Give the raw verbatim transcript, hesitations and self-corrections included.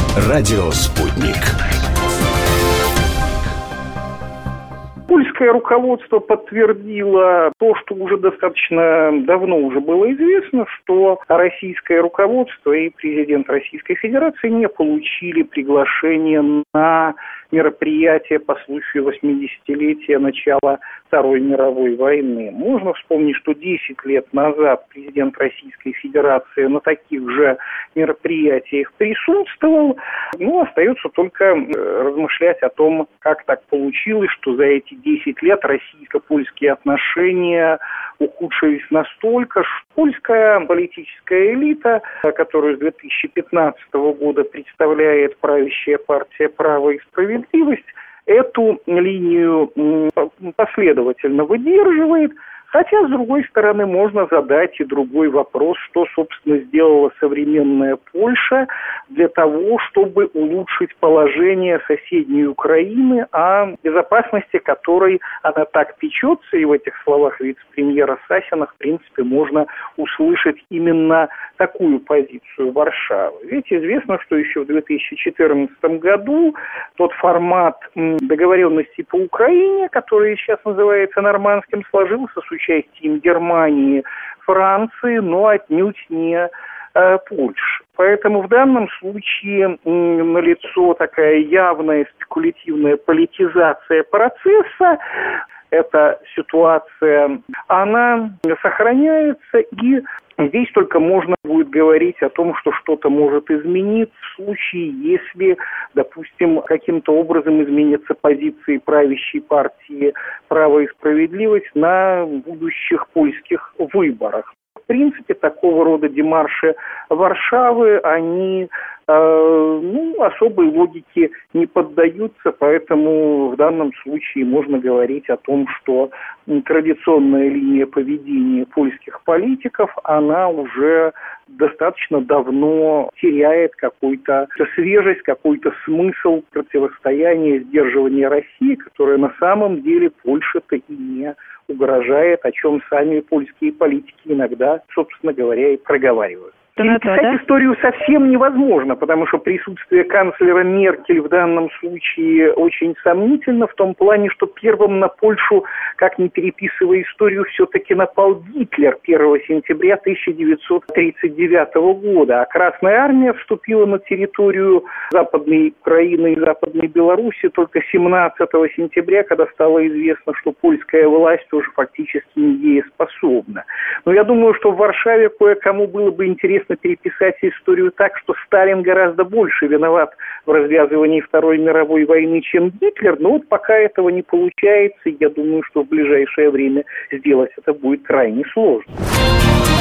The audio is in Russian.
Радио «Спутник». Польское руководство подтвердило то, что уже достаточно давно уже было известно, что российское руководство и президент Российской Федерации не получили приглашение на мероприятие по случаю восьмидесятилетия начала Второй мировой войны. Можно вспомнить, что десять лет назад президент Российской Федерации на таких же мероприятиях присутствовал. Ну, остается только размышлять о том, как так получилось, что за эти десять лет российско-польские отношения ухудшились настолько, что польская политическая элита, которую с две тысячи пятнадцатого года представляет правящая партия «Право и справедливость», эту линию последовательно выдерживает. Хотя, с другой стороны, можно задать и другой вопрос, что, собственно, сделала современная Польша для того, чтобы улучшить положение соседней Украины, о безопасности которой она так печется, и в этих словах вице-премьера Сасина, в принципе, можно услышать именно такую позицию Варшавы. Ведь известно, что еще в две тысячи четырнадцатом году тот формат договоренности по Украине, который сейчас называется нормандским, сложился с участием Германии, Франции, но отнюдь не э, Польши. Поэтому в данном случае м, налицо такая явная спекулятивная политизация процесса. Эта ситуация, она сохраняется, и здесь только можно будет говорить о том, что что-то может измениться в случае, если, допустим, каким-то образом изменятся позиции правящей партии «Право и справедливость» на будущих польских выборах. В принципе, такого рода демарши Варшавы, они э, ну, особой логике не поддаются, поэтому в данном случае можно говорить о том, что традиционная линия поведения польских политиков, она уже достаточно давно теряет какую-то свежесть, какой-то смысл противостояния, сдерживания России, которая на самом деле Польше-то и не угрожает, о чем сами польские политики иногда, собственно говоря, и проговаривают. Переписать да? историю совсем невозможно, потому что присутствие канцлера Меркель в данном случае очень сомнительно, в том плане, что первым на Польшу, как ни переписывая историю, все-таки напал Гитлер первого сентября тысяча девятьсот тридцать девятого года, а Красная Армия вступила на территорию Западной Украины и Западной Беларуси только семнадцатого сентября, когда стало известно, что польская власть уже фактически недееспособна. Но я думаю, что в Варшаве кое-кому было бы интересно переписать историю так, что Сталин гораздо больше виноват в развязывании Второй мировой войны, чем Гитлер, но вот пока этого не получается, я думаю, что в ближайшее время сделать это будет крайне сложно.